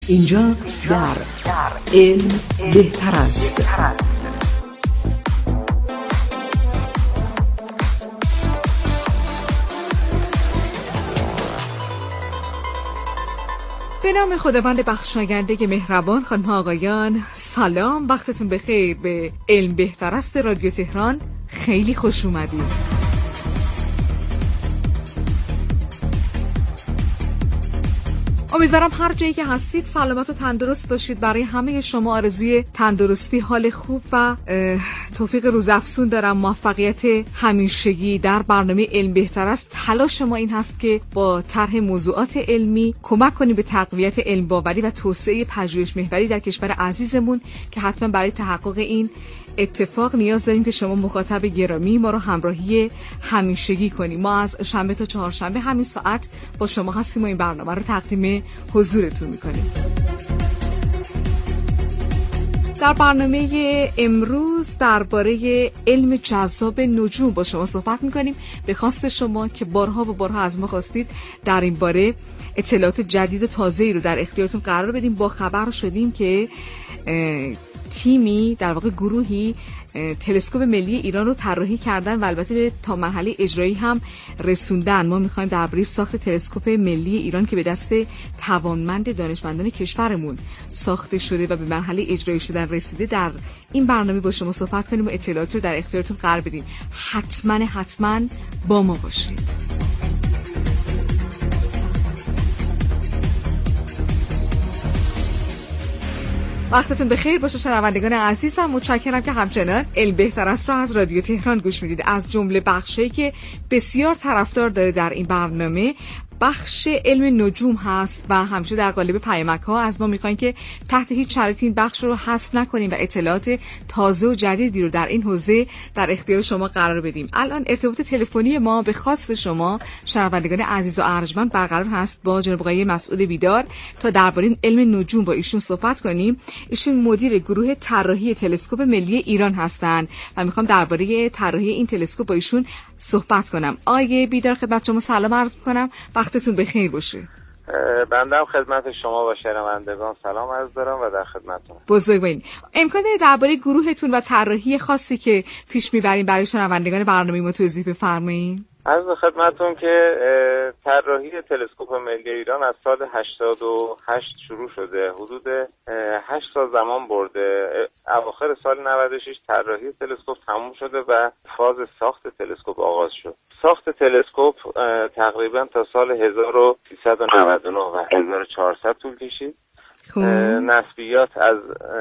اینجا در علم بهتر است. به نام خداوند بخشاینده مهربان. خانم آقایان سلام، وقتتون بخیر. به علم بهتر است رادیو تهران خیلی خوش اومدید. امیدوارم هر جایی که هستید سلامت و تندرست باشید. برای همه شما آرزوی تندرستی، حال خوب و توفیق روزافزون دارم. موفقیت همیشگی در برنامه علم بهتر است. تلاش ما این هست که با طرح موضوعات علمی کمک کنیم به تقویت علم باوری و توسعه پژوهش محوری در کشور عزیزمون که حتما برای تحقق این اتفاق نیاز داریم که شما مخاطب گرامی ما رو همراهی همیشگی کنیم. ما از شنبه تا چهارشنبه همین ساعت با شما هستیم و این برنامه رو تقدیم حضورتون میکنیم. در برنامه امروز درباره علم جذاب نجوم با شما صحبت میکنیم. به خواست شما که بارها و بارها از ما خواستید در این باره اطلاعات جدید و تازه‌ای رو در اختیارتون قرار بدیم. با خبر شدیم که تیمی، در واقع گروهی، تلسکوپ ملی ایران رو طراحی کردن و البته تا مرحله اجرایی هم رسوندن. ما میخوایم درباره ساخت تلسکوپ ملی ایران که به دست توانمند دانشمندان کشورمون ساخته شده و به مرحله اجرایی شدن رسیده در این برنامه با شما صحبت کنیم و اطلاعات رو در اختیارتون قرار بدیم. حتما با ما باشید. وقتتون بخیر باشه شنوندگان عزیزم. متشکرم که همچنان علم بهتر است رو از رادیو تهران گوش میدید. از جمله بخشی که بسیار طرفدار داره در این برنامه بخش علم نجوم هست و همیشه در قالب پیامک ها از ما میخواین که تحت هیچ شرایطی این بخش رو حذف نکنیم و اطلاعات تازه و جدیدی رو در این حوزه در اختیار شما قرار بدیم. الان ارتباط تلفنی ما به خواست شما شنوندگان عزیز و ارجمند برقرار هست با جناب آقای مسعود بیدار تا درباره علم نجوم با ایشون صحبت کنیم. ایشون مدیر گروه طراحی تلسکوپ ملی ایران هستند و میخوام درباره طراحی این تلسکوپ با ایشون صحبت کنم. آقای بیدار خدمت شما سلام عرض می‌کنم. وقتتون بخیر باشه. بنده هم خدمت شما و شنوندگان سلام عرض دارم و در خدمتتون. بزرگوارین. امکان داره درباره گروهتون و طراحی خاصی که پیش میبرین برای شنوندگان برنامه ما توضیح بفرمایید؟ عرض خدمتتون که طراحی تلسکوپ ملی ایران از سال 88 شروع شده. حدود 8 سال زمان برده. اواخر سال 96 طراحی تلسکوپ تموم شده و فاز ساخت تلسکوپ آغاز شد. ساخت تلسکوپ تقریبا تا سال 1399 و 1400 طول کشید. نصبیات از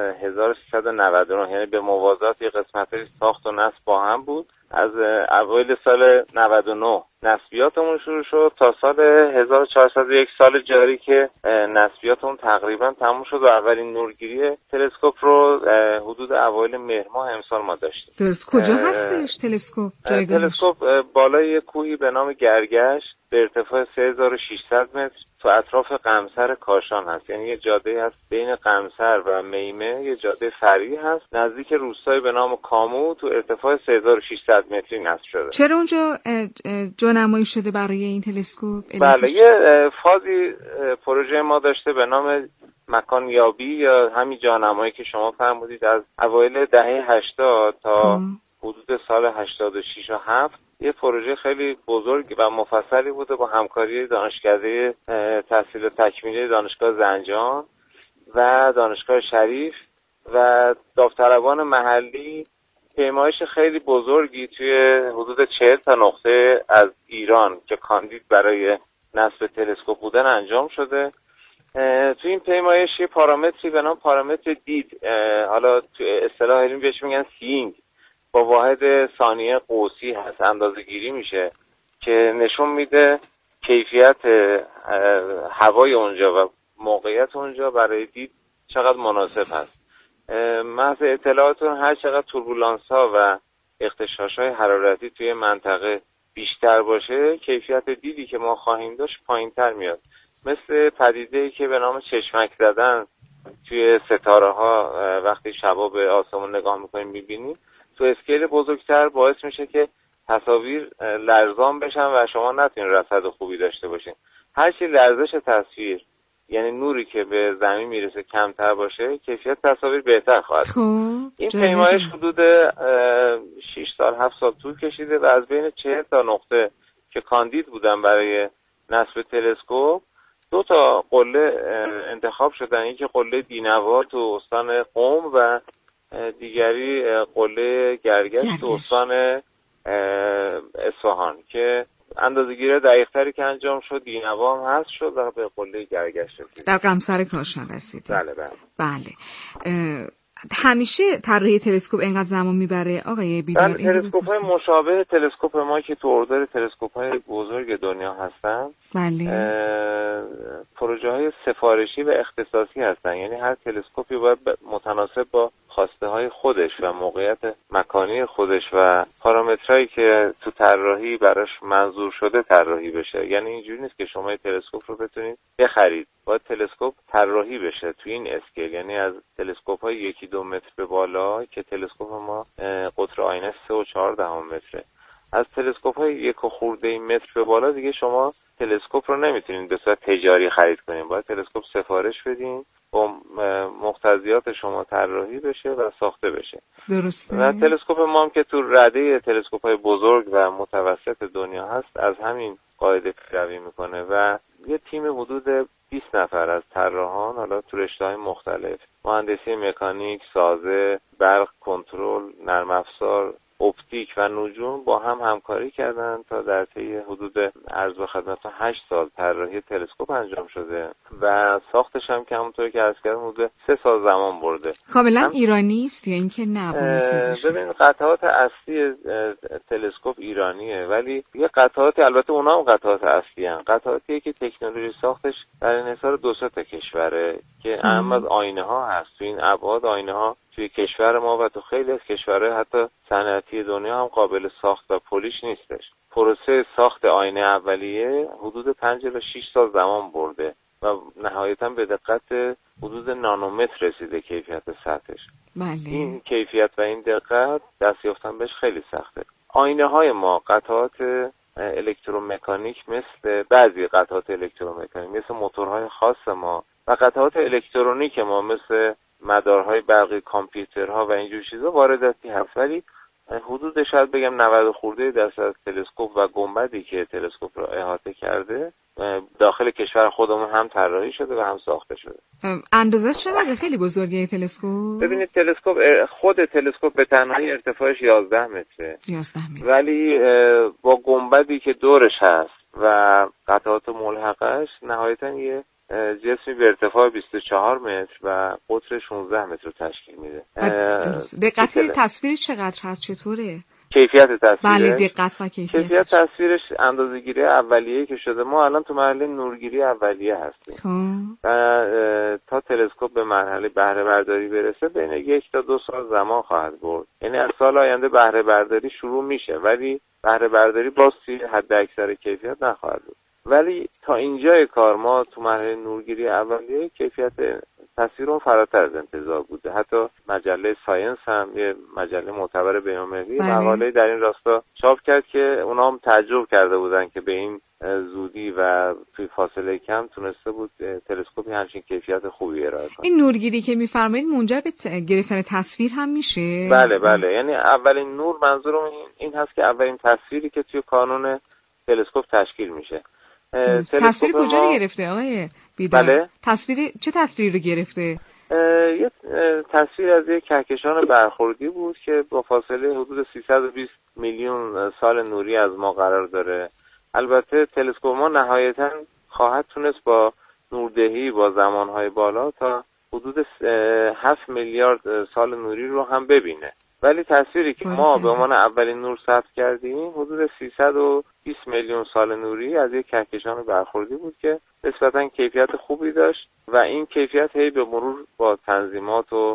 1399 یعنی به موازات یه قسمتش ساخت و نصب با هم بود. از اوایل سال 99 نصبیاتمون شروع شد تا سال 1401 سال جاری که نصبیاتمون تقریبا تموم شد و اولین نورگیری تلسکوپ رو حدود اوایل مهر ماه امسال ما داشتیم. درست. کجا هستش تلسکوپ؟ تلسکوپ بالای یه کوهی به نام گرگش به ارتفاع 3600 متر تو اطراف قمصر کاشان هست. یعنی یه جاده هست بین قمصر و میمه، یه جاده فرعی هست نزدیک روستایی به نام کامو تو ارتفاع 3600 متری نصب شده. چرا اونجا جانمایی شده برای این تلسکوپ؟ بله، یه فازی پروژه ما داشته به نام مکان یابی یا همین جانمایی که شما فرمودید از اوایل دهه 80 تا حدود سال 86 و 7. یه پروژه خیلی بزرگ و مفصلی بوده با همکاری دانشکده تحصیل تکمیلی دانشگاه زنجان و دانشگاه شریف و داوطلبان محلی. پیمایش خیلی بزرگی توی حدود 40 تا نقطه از ایران که کاندید برای نصب تلسکوپ بودن انجام شده. توی این پیمایش یه پارامتری به نام پارامتر دید، حالا توی اصطلاح علمی بهش میگن سینگ، با واحد ثانیه قوسی هست اندازه‌گیری میشه که نشون میده کیفیت هوای اونجا و موقعیت اونجا برای دید چقدر مناسب هست. محض اطلاعاتون هر چقدر توربولانس ها و اغتشاش های حرارتی توی منطقه بیشتر باشه کیفیت دیدی که ما خواهیم داشت پایین تر میاد. مثل پدیده‌ای که به نام چشمک زدن توی ستاره ها وقتی شبا به آسمون نگاه میکنیم میبینیم تو اسکیل بزرگتر باعث میشه که تصاویر لرزان بشن و شما نتونین رصد خوبی داشته باشین. هرچی لرزش تصویر یعنی نوری که به زمین میرسه کمتر باشه، کیفیت تصاویر بهتر خواهد. این پیمایش حدود 6 سال 7 سال طول کشیده و از بین 40 تا نقطه که کاندید بودن برای نصب تلسکوپ 2 تا قله انتخاب شدن. یکی قله دینوا تو استان قم و دیگری قله گرگش تو استان اصفهان که اندازه‌گیری دقیق‌تری که انجام شد دینوا هم هست شد و به قله گرگش رسید. در قمصر کاشان رسید. بله. همیشه طراحی تلسکوپ اینقدر زمان میبره آقای بیدار؟ تلسکوپ‌های مشابه تلسکوپ ما که تو اردر تلسکوپ‌های بزرگ دنیا هستن، بله، پروژه‌های سفارشی و اختصاصی هستن. یعنی هر تلسکوپی باید متناسب با خواسته خودش و موقعیت مکانی خودش و پارامترهایی که تو طراحی براش منظور شده طراحی بشه. یعنی اینجوری نیست که شما تلسکوپ رو بتونید بخرید، باید تلسکوپ طراحی بشه تو این اسکیل. یعنی از تلسکوپ‌های 1-2 متر به بالا که تلسکوپ ما قطر آینه 3.4 متره، از تلسکوپ‌های 1 خورده متر به بالا دیگه شما تلسکوپ رو نمیتونید به صورت تجاری خرید کنید. باید تلسکوپ سفارش بدین، با مقتضیات شما طراحی بشه و ساخته بشه. درسته. و تلسکوپ ما هم که تو رده تلسکوپ‌های بزرگ و متوسط دنیا هست از همین قاعده پیروی میکنه و یه تیم حدود 20 نفر از طراحان، حالا تو رشته‌های مختلف، مهندسی مکانیک، سازه، برق، کنترل، نرم افزار، اپتیک و نجوم با هم همکاری کردن تا در طی حدود عرض به خدمت 8 سال طراحی تلسکوپ انجام شده و ساختش هم که همونطور که عرض کردم حدود 3 سال زمان برده. کاملا ایرانی است یا اینکه نه بومی‌سازی؟ ببین قطعات اصلی تلسکوپ ایرانیه، ولی یه قطعاتی، البته اونا هم قطعات اصلی هستن، قطعاتی که تکنولوژی ساختش در انحصار 2 تا کشوره که اهم از آینه ها هست. تو این ابعاد آینه ها توی کشور ما و تو خیلی از کشورهای حتی صنعتی دنیا هم قابل ساخت و پولیش نیستش. پروسه ساخت آینه اولیه حدود 5 تا 6 سال زمان برده و نهایتاً به دقت حدود نانومتر رسیده کیفیت سطحش. بله. این کیفیت و این دقت دست یافتن بهش خیلی سخته. آینه های ما قطعات الکترومکانیک مثل بعضی قطعات الکترومکانیک مثل موتورهای خاص ما و قطعات الکترونیک ما مثل مدارهای برقی، کامپیوترها و اینجور چیزا وارداتی هست، ولی حدود شاید بگم 90 خورده درصد از تلسکوپ و گنبدی که تلسکوپ را احاطه کرده داخل کشور خودمون هم طراحی شده و هم ساخته شده. اندازه چقدر خیلی بزرگه تلسکوپ؟ ببینید خود تلسکوپ به تنهایی ارتفاعش 11 متره. 11 متر. ولی با گنبدی که دورش هست و قطعات ملحقش نهایتاً یه جسمی به ارتفاع 24 متر و قطر 16 متر رو تشکیل میده. دقت تصویرش چقدر هست؟ چطوره؟ کیفیت تصویرش؟ بله، دقت و کیفیت تصویرش اندازه‌گیری اولیه‌ای که شده، ما الان تو مرحله نورگیری اولیه هستیم و تا تلسکوپ به مرحله بهره برداری برسه بین 1 تا 2 سال زمان خواهد برد. یعنی از سال آینده بهره برداری شروع میشه، ولی بهره برداری باز توی حد اکثر کیفیت نخواهد بود. ولی تا اینجای کار ما تو مرحله نورگیری اولیه کیفیت تصویر اون فراتر از انتظار بوده. حتی مجله ساینس هم یه مجله معتبر بین‌المللی مقاله در این راستا چاپ کرد که اونا هم تعجب کرده بودن که به این زودی و توی فاصله کم تونسته بود تلسکوپی همچین کیفیت خوبی ارائه کنه. این نورگیری که می‌فرمایید منجر به گرفتن تصویر هم میشه؟ بله. یعنی اولین نور، منظورم این هست که اولین تصویری که توی کانون تلسکوپ تشکیل میشه. تصویر کجا رو گرفته آقای بیدار؟ بله؟ چه تصویری رو گرفته؟ یه تصویر از یک کهکشان برخوردی بود که با فاصله حدود 320 میلیون سال نوری از ما قرار داره. البته تلسکوپ ما نهایتاً خواهد تونست با نوردهی با زمانهای بالا تا حدود 7 میلیارد سال نوری رو هم ببینه، ولی تصویری که ما به عنوان اولین نور ثبت کردیم حدود 320 میلیون سال نوری از یک کهکشان برخوردی بود که نسبتاً کیفیت خوبی داشت و این کیفیت هی به مرور با تنظیمات و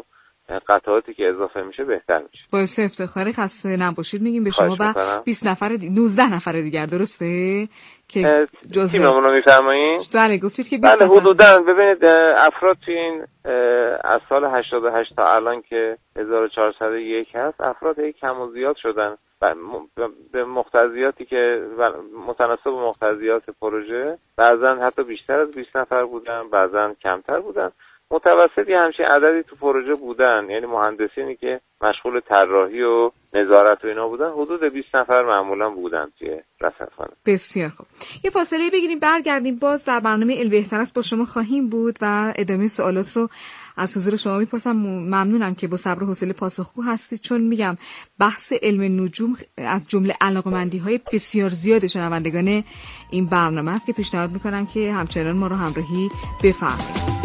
قطعاتی که اضافه میشه بهتر میشه. باعث افتخار، خسته نباشید میگیم به شما و 20 نفر 19 نفر دیگر، درسته که جزء تیممون رو میفرمایید؟ بله گفتید که 20 نفر. حدوداً ببینید افراد تو این از سال 88 تا الان که 1401 هست، افراد کم و زیاد شدن به مقتضیاتی که متناسب با مقتضیات پروژه. بعضا حتی بیشتر از 20 نفر بودن، بعضا کمتر بودن. متوسطی همچین عددی تو پروژه بودن، یعنی مهندسینی که مشغول طراحی و نظارت و اینا بودن حدود 20 نفر معمولا بودن توی رصدخانه. بسیار خوب، یه فاصله بگیریم برگردیم، باز در برنامه البهتر است با شما خواهیم بود و ادامه سوالات رو از حضور شما میپرسم. ممنونم که با صبر و حوصله پاسخگو هستید، چون میگم بحث علم نجوم از جمله علاقه‌مندی‌های بسیار زیاد شنوندگان این برنامه است که پیشنهاد میکنم که همچنان ما رو همراهی بفرمایید.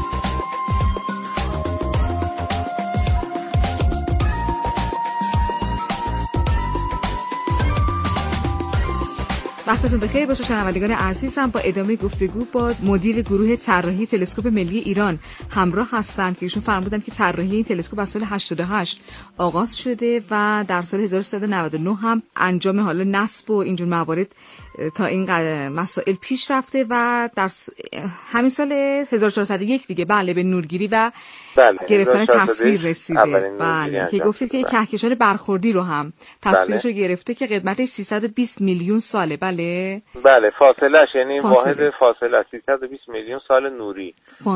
وقتتون بخیر باشه شنوندگان عزیزم. با ادامه گفتگو با مدیر گروه طراحی تلسکوپ ملی ایران همراه هستم که ایشون فرمودن که طراحی این تلسکوپ از سال 88 آغاز شده و در سال 1399 هم انجام حالا نصب و اینجور موارد تا این مسائل پیش رفته و در همین سال 1401 دیگه بله به نورگیری و گرفتن تصویر رسیده. بله که گفتید که یک کهکشان برخوردی رو هم تصویرش رو گرفته که قدمتش 320 میلیون ساله. بله فاصلهش یعنی واحد فاصله 320 میلیون سال نوری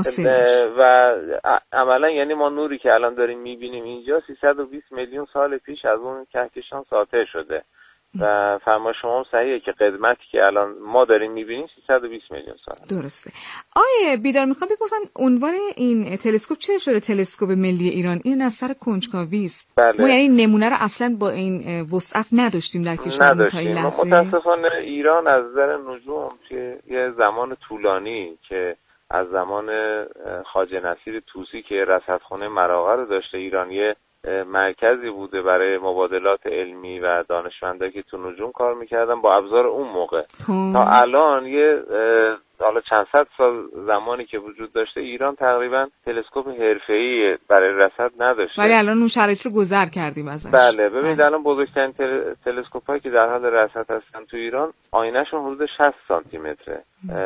و عملا یعنی ما نوری که الان داریم میبینیم اینجا 320 میلیون سال پیش از اون کهکشان ساطع شده و فرمای شما صحیحه که قدمتی که الان ما داریم میبینیم 320 میلیون سال. درسته. آیه بیدار میخوام بپرسم عنوان این تلسکوپ چرا شده تلسکوپ ملی ایران؟ این از سر کنجکاوی است. بله. ما یعنی نمونه رو اصلا با این وسعت نداشتیم در کشورمون تا این لحظه. متاسفانه ایران از نظر نجوم که یه زمان طولانی که از زمان خواجه نصیر طوسی که رصدخانه مراغه رو داشته، ایران یه مرکزی بوده برای مبادلات علمی و دانشمندایی که تو نجوم کار میکردن با ابزار اون موقع تا الان یه حالا چند صد سال زمانی که وجود داشته ایران تقریبا تلسکوپ حرفه‌ای برای رصد نداشته، ولی الان اون شرایط رو گذر کردیم ازش. بله ببینید الان بزرگترین تلسکوپایی که در حال رصد هستن تو ایران آینه‌شون حدود 60 سانتی متره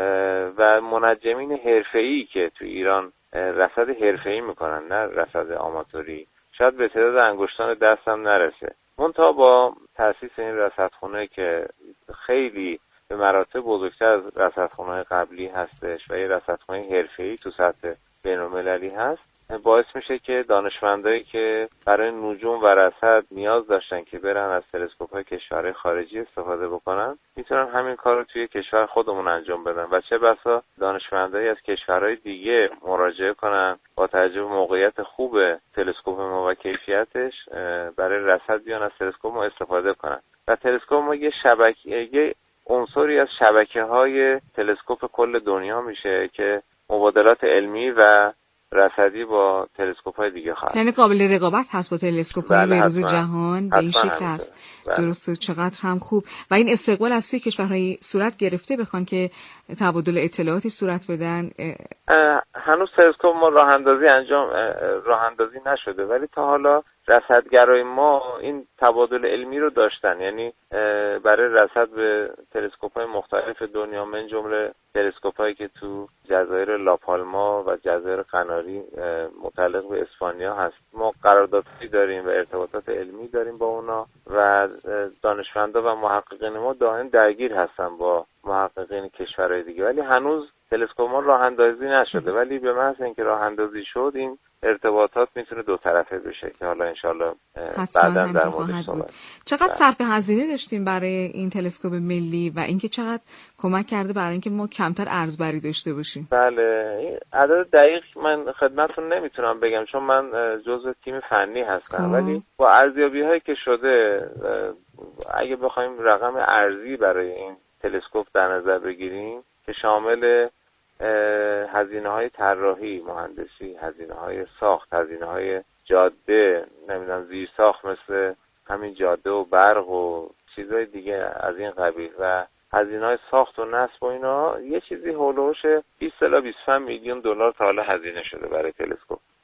و منجمین حرفه‌ای که تو ایران رصد حرفه‌ای میکنن نه رصد آماتوری شاید به تعداد انگشتان دست هم نرسه. منتها با تأسیس این رصدخانه که خیلی به مراتب بزرگتر از رصدخانه‌های قبلی هستش و یه رصدخانه حرفه‌ای تو سطح بین‌المللی هست، باعث میشه که دانشمندایی که برای نجوم و رصد نیاز داشتن که برن از تلسکوپ‌های کشورهای خارجی استفاده بکنن میتونن همین کار رو توی کشور خودمون انجام بدن و چه بسا دانشمندایی از کشورهای دیگه مراجعه کنن با توجه به موقعیت خوب تلسکوپ ما و کیفیتش برای رصد بیان از تلسکوپ ما استفاده کنن و تلسکوپ ما یه عنصری از شبکه‌های تلسکوپ کل دنیا میشه که مبادلات علمی و رصدی با تلسکوپ‌های دیگه خواهد. یعنی قابل رقابت هست با تلسکوپ‌های به‌روز جهان به این شکل هست. درسته، چقدر هم خوب. و این استقبال از سوی کشورهای صورت گرفته بخوان که تبادل اطلاعاتی صورت بدن. هنوز تلسکوپ ما راه اندازی نشده ولی تا حالا رصدگرای ما این تبادل علمی رو داشتن، یعنی برای رصد به تلسکوپ‌های مختلف دنیا من جمله تلسکوپ‌هایی که تو جزایر لاپالما و جزایر قناری متعلق به اسپانیا هست ما قراردادی داریم و ارتباطات علمی داریم با اونا و دانشمندا و محققین ما دائم درگیر هستن با محققین کشورهای دیگه، ولی هنوز تلسکوپ ما راه اندازی نشده. ولی به محض اینکه راه اندازی شد این ارتباطات میتونه دو طرفه بشه که حالا انشالله بعداً در موردش صحبت. چقدر صرف هزینه داشتیم برای این تلسکوپ ملی و اینکه چقدر کمک کرده برای اینکه ما کمتر ارزبری داشته باشیم؟ بله عدد دقیق من خدمتتون نمیتونم بگم چون من جزء تیم فنی هستم ولی با ارزیابی‌هایی که شده اگه بخوایم رقم ارزی برای این تلسکوپ در نظر بگیریم که شامل هزینه‌های طراحی، مهندسی، هزینه‌های ساخت، هزینه‌های جاده، نمیدونم زیر ساخت مثل همین جاده و برق و چیزهای دیگه از این قبیل و هزینه‌های ساخت و نصب و اینا یه چیزی هولوش 20 تا 25 میلیون دلار تا حالا هزینه شده برای تلسکوپ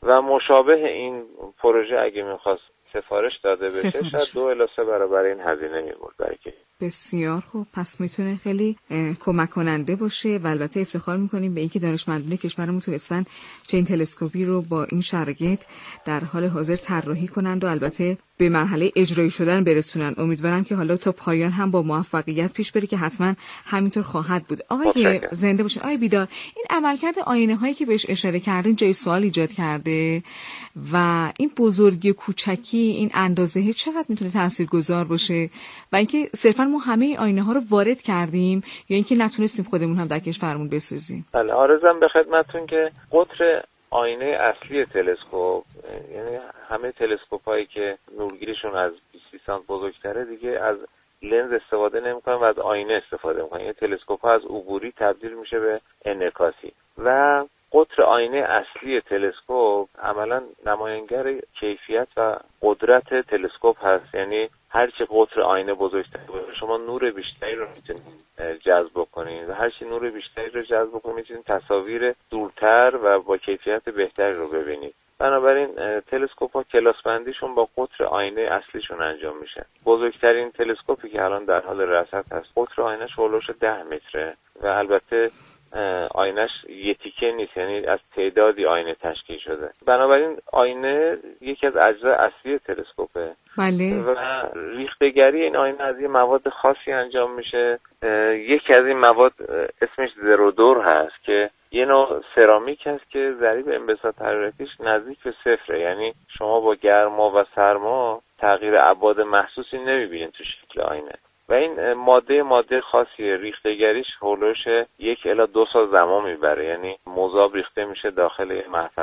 و مشابه این پروژه اگه میخواست سفارش داده بشه شاید 2 الی 3 برابر این هزینه میبرد برای کشور. بسیار خوب، پس میتونه خیلی کمک کننده باشه و البته افتخار میکنیم به اینکه دانشمندان کشورمون تونستن چنین تلسکوپی رو با این شرایط در حال حاضر طراحی کنند و البته به مرحله اجرایی شدن برسونن. امیدوارم که حالا تا پایان هم با موفقیت پیش بره که حتما همینطور خواهد بود. آقای زنده باشین. آقای بیدار، این عملکرد آینه هایی که بهش اشاره کردین جای سوال ایجاد کرده و این بزرگی و کوچکی این اندازه چقدر میتونه تاثیرگذار باشه و اینکه صرفا ما همه این آینه ها رو وارد کردیم یا اینکه نتونستیم خودمون هم در کشورمون بسازیم؟ بله، عرضم به خدمتتون که قطر آینه اصلی تلسکوپ، یعنی همه تلسکوپ هایی که نورگیریشون از 20 سانت بزرگتره دیگه از لنز استفاده نمیکنن و از آینه استفاده میکنن. یعنی تلسکوپ ها از عبوری تبدیل میشه به انعکاسی و قطر آینه اصلی تلسکوپ عملا نمایانگر کیفیت و قدرت تلسکوپ هست. یعنی هرچی قطر آینه بزرگتر باشه شما نور بیشتری رو میتونید جذب کنید و هرچی نور بیشتری رو جذب کنید میتونید تصاویر دورتر و با کیفیت بهتری رو ببینید. بنابراین تلسکوپ‌ها کلاس بندیشون با قطر آینه اصلیشون انجام میشه. بزرگترین تلسکوپی که الان در حال رصد هست قطر آینه‌اش هولوش 10 متره و البته آینه‌اش یه تیکه نیست، یعنی از تعدادی آینه تشکیل شده. بنابراین آینه یکی از اجزای اصلی تلسکوپه. بله. و ریخته‌گری این آینه از یه مواد خاصی انجام میشه. یکی از این مواد اسمش زرودور هست که یه نوع سرامیک هست که ضریب انبساط حرارتیش نزدیک به صفره. یعنی شما با گرما و سرما تغییر ابعاد محسوسی نمیبینید تو شکل آینه و این ماده خاصیه. ریخته‌گریش هولوش 1 الی 2 سال زمان میبره. یعنی مذاب ریخته میشه داخل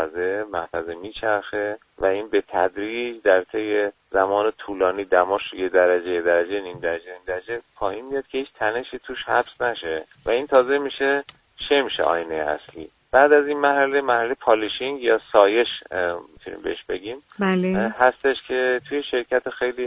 محفظه میچرخه و این به تدریج در طی زمان طولانی دماش 1 درجه، نیم درجه پایین میاد که هیچ تنشی توش حبس نشه و این تازه میشه شمش آینه اصلی. بعد از این مرحله پالیشینگ یا سایش میتونیم بهش بگیم. بله. هستش که توی شرکت خیلی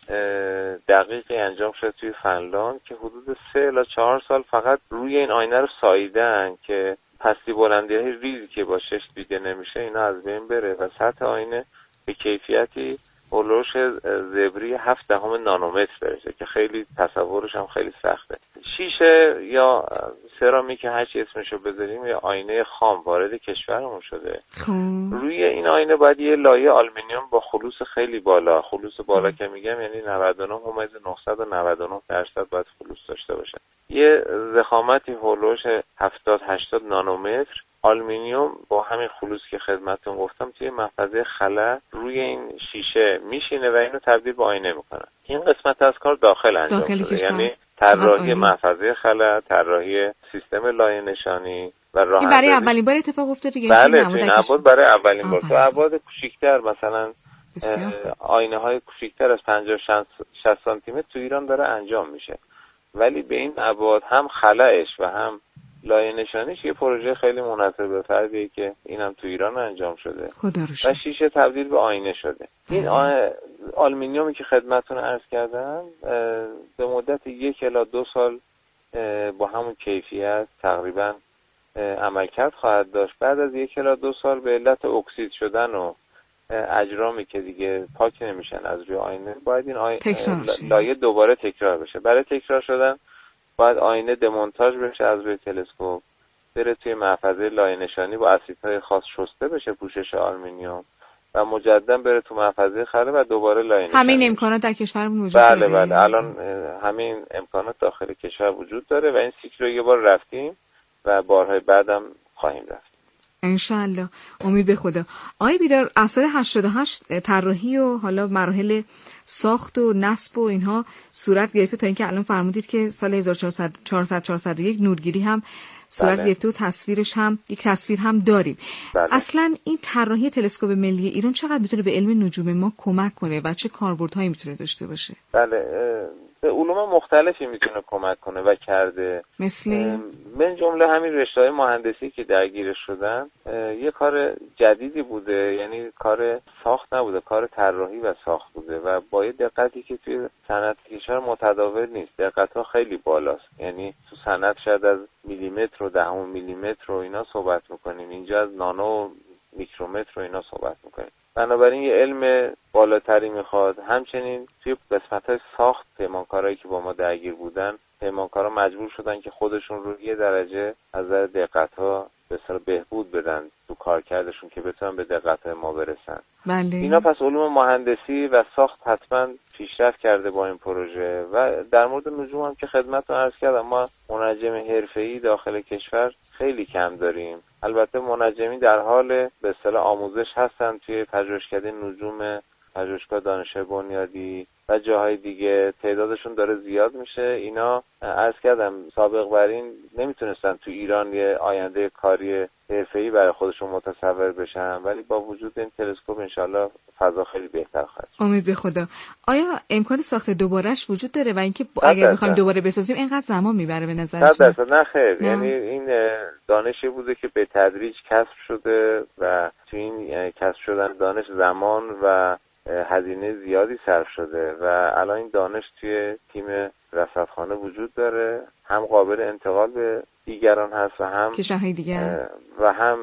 دقیقی انجام شده توی فنلاند که حدود 3 الی 4 سال فقط روی این آینه رو ساییدن که پستی بلندی‌های ریزی که با چشم دیده نمیشه اینا از بین بره و سطح آینه به کیفیتی هولوش زبری 0.7 نانومتر برسه که خیلی تصورش هم خیلی سخته. شیشه یا سرامیک هر چی اسمشو بذاریم یا آینه خام وارد کشورمون شده. روی این آینه باید یه لایه آلومینیوم با خلوص خیلی بالا، خلوص بالا که میگم یعنی 99.999% باید خلوص داشته باشه. یه ضخامتی هولوش 70-80 نانومتر آلومینیوم با همین خلوص که خدمتتون گفتم توی محفظه خلا روی این شیشه میشینه و اینو تبدیل به آینه میکنه. این قسمت از کار داخل انجام شده، یعنی طراحی محفظه خلا، طراحی سیستم لایه نشانی و راه این برای اولین بار اتفاق افتاده. بله، این ابعاد برای اولین بار. تو ابعاد کوچیک‌تر مثلا آینه های کوچیک‌تر از 50-60 سانتی متر تو ایران داره انجام میشه، ولی به این ابعاد هم خلأش و هم لایه نشانیش یه پروژه خیلی منحصر به فردیه که اینم تو ایران انجام شده و شیشه تبدیل به آینه شده. این آلومینیومی که خدمتتون عرض کردم به مدت 1 الی 2 سال با همون کیفیت تقریبا عملکرد خواهد داشت. بعد از 1 الی 2 سال به علت اکسید شدن و اجرامی که دیگه پاک نمیشن از روی آینه باید این لایه دوباره تکرار بشه. برای تکرار شدن باید آینه دمونتاژ بشه از روی تلسکوپ، بره توی محفظه لایه نشانی با اسیدهای خاص شسته بشه پوشش آلومینیوم و مجددا بره تو محفظه خلا و دوباره لایه نشانی. همین امکانات در کشورمون وجود داره. بله الان همین امکانات داخل کشور وجود داره و این سیکل رو یه بار رفتیم و بارهای بعدم خواهیم رفت انشالله. امید به خدا. آقای بیدار، از سال 88 طراحی و حالا مراحل ساخت و نصب و اینها صورت گرفته تا اینکه الان فرمودید که سال 1401 نورگیری هم صورت گرفته و یک تصویر هم داریم. اصلا این طراحی تلسکوپ ملی ایران چقدر میتونه به علم نجوم ما کمک کنه و چه کاربردهایی میتونه داشته باشه؟ بله، به علوم مختلفی میتونه کمک کنه و کرده. من جمله همین رشته‌های مهندسی که درگیر شدن یه کار جدیدی بوده، یعنی کار ساخت نبوده، کار طراحی و ساخت بوده و با یه دقتی که توی صنعت کشور متداول نیست. دقت‌ها خیلی بالاست، یعنی تو صنعت شاید از میلیمتر و دهم میلیمتر و اینا صحبت میکنیم، اینجا از نانو میکرومتر و اینا صحبت میکنیم. بنابراین یه علم بالاتری میخواد. همچنین توی قسمت‌های ساخت پیمانکارایی که با ما درگیر بودن، پیمانکارا مجبور شدن که خودشون رو یه درجه از نظر دقت‌ها به اصطلاح بهبود بدن تو کارکردشون که بتونن به دقت‌های ما برسن. بله. اینا پس علوم مهندسی و ساخت حتما پیشرفت کرده با این پروژه. و در مورد نجوم هم که خدمتتون عرض کردم، ما منجم حرفه‌ای داخل کشور خیلی کم داریم. البته منجمی در حال به اصطلاح آموزش هستن توی پژوهشکده نجوم، پژوهشگاه دانشگاه بنیادی و جاهای دیگه، تعدادشون داره زیاد میشه. اینا عرض کردم سابق بر این نمیتونستن تو ایران یه آینده کاری حرفه‌ای برای خودشون متصور بشن، ولی با وجود این تلسکوپ انشالله فضا خیلی بهتر خواهد. امید به خدا. آیا امکان ساخت دوبارهش وجود داره و اینکه اگر بخوایم دوباره بسازیم اینقدر زمان میبره به نظر شما؟ 100% نه خیر. یعنی این دانشی بوده که به تدریج کسب شده و تو این کسب شدن دانش زمان و هزینه زیادی صرف شده و الان این دانش توی تیم رصدخانه وجود داره، هم قابل انتقال به دیگران هست و هم کشورهای دیگر و هم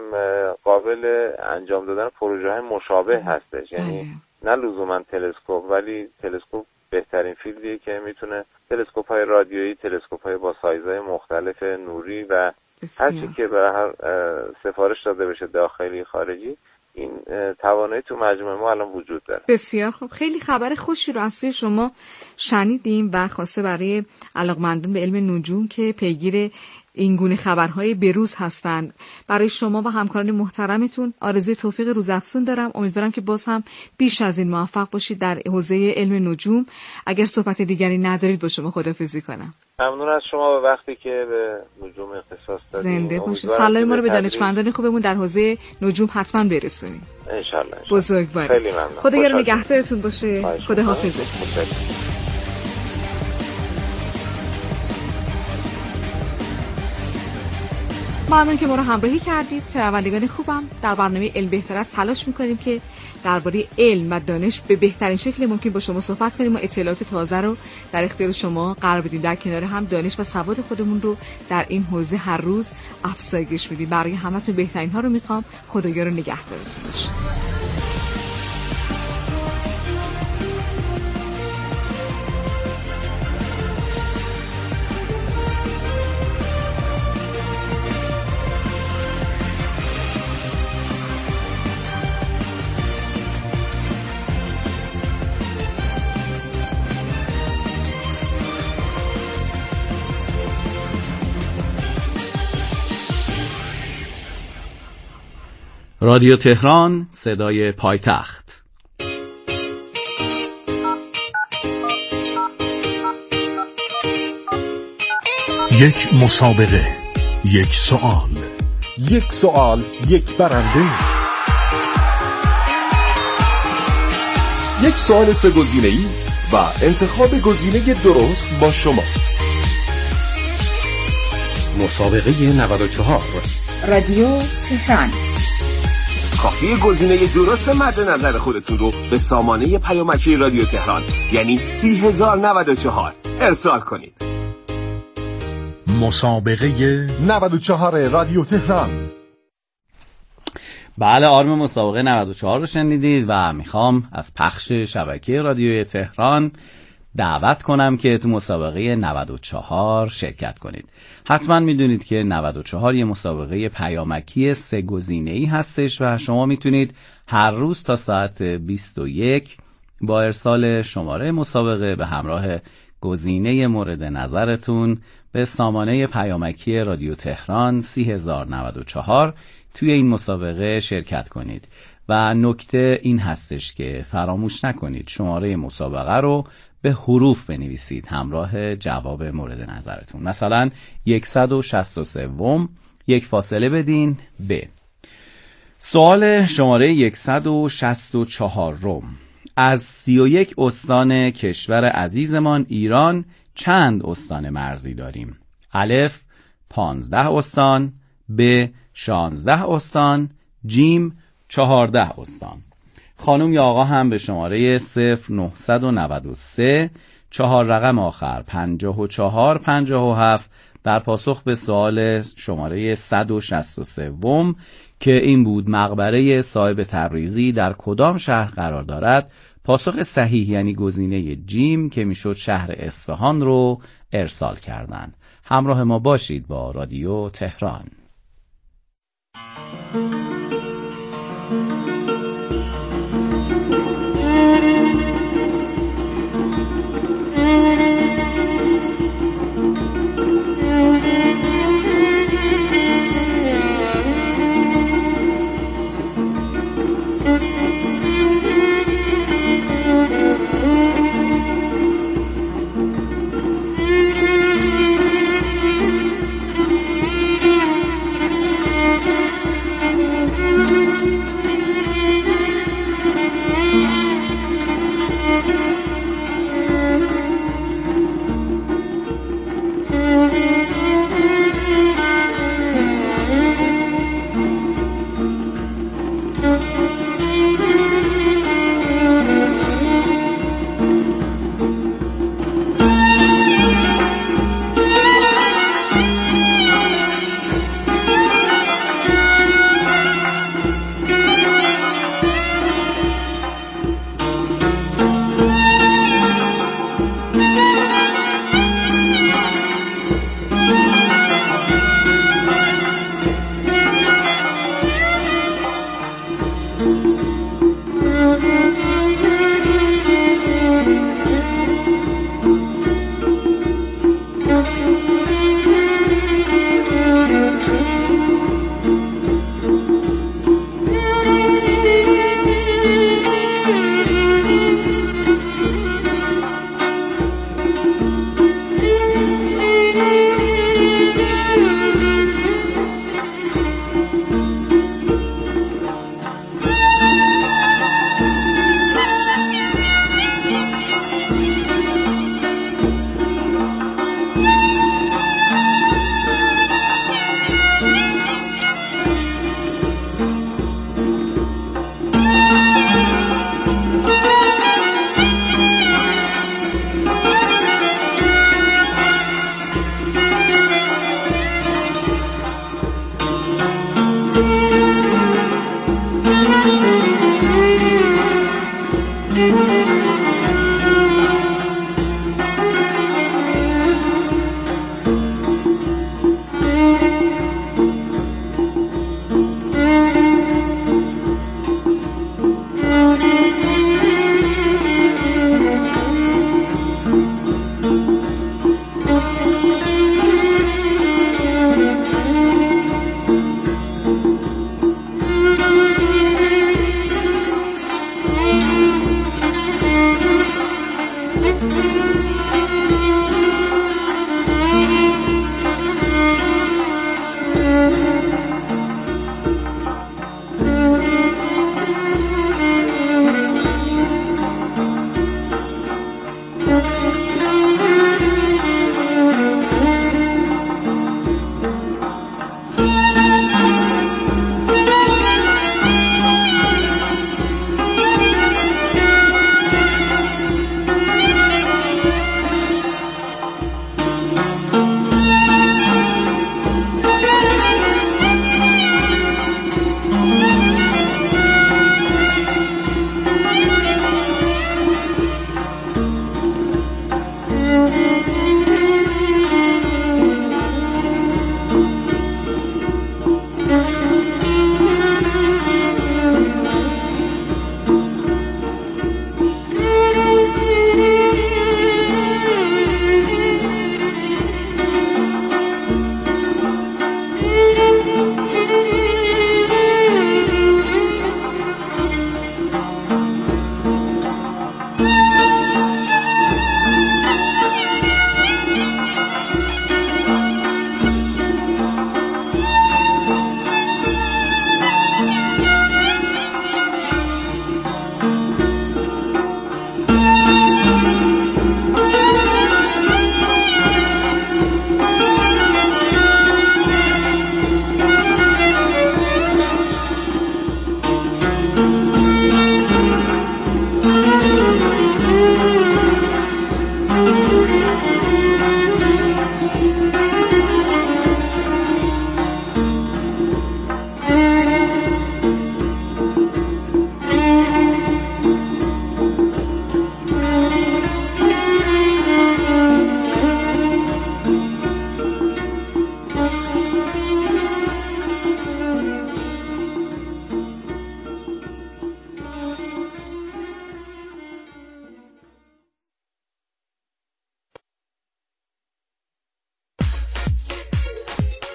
قابل انجام دادن پروژه‌های مشابه هستش. یعنی نه لزوما تلسکوپ، ولی تلسکوپ بهترین فیلدیه که میتونه تلسکوپ‌های رادیویی، تلسکوپ‌های با سایزهای مختلف نوری و هر چی که به هر سفارش داده بشه داخلی خارجی، این توانایی تو مجموعه ما الان وجود داره. بسیار خوب. خیلی خبر خوشی رو از سوی شما شنیدیم و خاصه برای علاقمندان به علم نجوم که پیگیر این گونه خبرهای بروز هستند. برای شما و همکاران محترمتون آرزوی توفیق روزافزون دارم. امیدوارم که باز هم بیش از این موفق باشید در حوزه علم نجوم. اگر صحبت دیگری ندارید با شما خداحافظی کنم. ممنون از شما و وقتی که به نجوم اختصاص دادید. زنده باشید. سلام ما رو به دانشمندان خوبمون در حوزه نجوم حتما برسونید. ان شاء الله. بزرگوار. خیلی ممنون. خدا یار نگهدارتون باشه. خداحافظ. ممنون که ما رو همراهی کردید. شنوندگان خوبم، در برنامه علم بهتر است تلاش می‌کنیم که درباره علم و دانش به بهترین شکل ممکن با شما صحبت کنیم و اطلاعات تازه رو در اختیار شما قرار بدیم. در کنار هم دانش و سواد خودمون رو در این حوزه هر روز افزایش میدیم. برای همتون بهترین ها رو میخوام. خدایا رو نگهدارتون باشه. رادیو تهران، صدای پایتخت. یک مسابقه، یک سوال، یک سوال، یک برنده. یک سوال سه گزینه‌ای و انتخاب گزینه درست با شما. مسابقه 94 رادیو تهران. کافی گزینه درست مد نظر خودتون رو به سامانه پیامکی رادیو تهران یعنی 30,094 ارسال کنید. مسابقه 94 رادیو تهران. بله، آرم مسابقه 94 رو شنیدید و میخوام از پخش شبکه رادیوی تهران دعوت کنم که تو مسابقه 94 شرکت کنید. حتما میدونید که 94 یه مسابقه پیامکی سه گزینه‌ای هستش و شما میتونید هر روز تا ساعت 21 با ارسال شماره مسابقه به همراه گزینه مورد نظرتون به سامانه پیامکی رادیو تهران 30,094 توی این مسابقه شرکت کنید. و نکته این هستش که فراموش نکنید شماره مسابقه رو به حروف بنویسید همراه جواب مورد نظرتون. مثلا 163 یک فاصله بدین ب. سوال شماره 164 از 31 استان کشور عزیزمان ایران چند استان مرزی داریم؟ الف 15 استان، ب 16 استان، جیم 14 استان. خانم یا آقا هم به شماره 0993 4 رقم آخر 5457 در پاسخ به سوال شماره 163 که این بود مقبره صاحب تبریزی در کدام شهر قرار دارد، پاسخ صحیح یعنی گزینه جیم که میشد شهر اصفهان رو ارسال کردند. همراه ما باشید با رادیو تهران.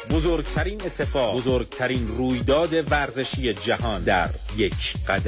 بزرگترین اتفاق، بزرگترین رویداد ورزشی جهان در یک قدم.